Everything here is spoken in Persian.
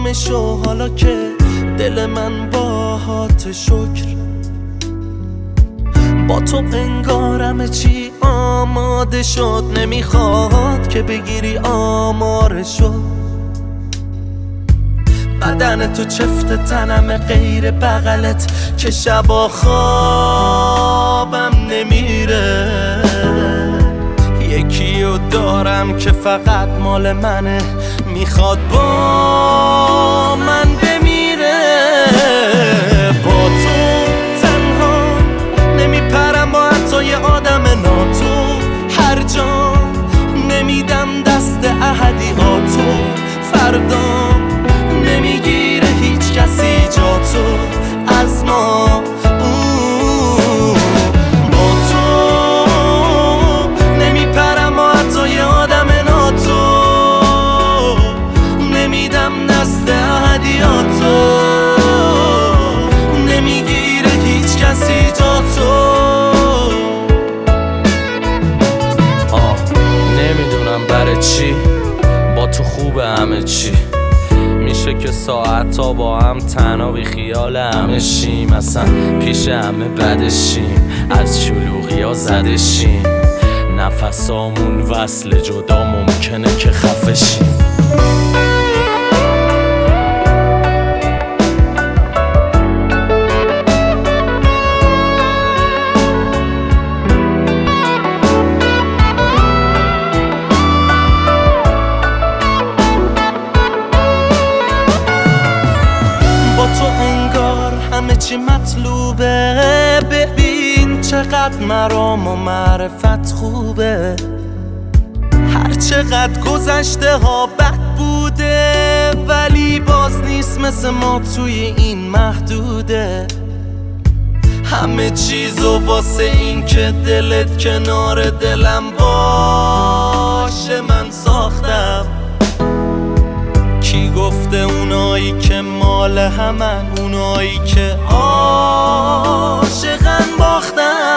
شو حالا که دل من باهات شکر. با تو انگارم چی آماده شد، نمیخواد که بگیری آمارشو. بدن تو چفت تنم غیر بغلت که شبا خوابم نمیره. یکیو دارم که فقط مال منه، میخواد با من بمیره. با تو تنها نمیپرم با حتی یه آدم ناتو، هر جا نمیدم دست احدیاتو. فردا نمیگیره هیچ کسی جا تو از ما. با تو نمیپرم با حتی یه آدم ناتو، نمیدم دست احدیاتو. نمیگیره هیچ کسی جا تو. نمیدونم برای چی با تو خوبه همه چی. میشه که ساعت تا با هم تنها بی خیال همه شیم، اصلا پیش همه بدشیم، از شلوغی ها زدشیم. نفسامون وصل جدا ممکنه که خفه شیم. تو انگار همه چی مطلوبه، ببین چقدر مرام و معرفت خوبه. هر چقدر گذشته ها بد بوده، ولی باز نیست مثل ما توی این محدوده. همه چیزو واسه این که دلت کنار دلم باشه من ساختم. کی گفته اونایی که مال همن، اونایی که عاشقن باختن.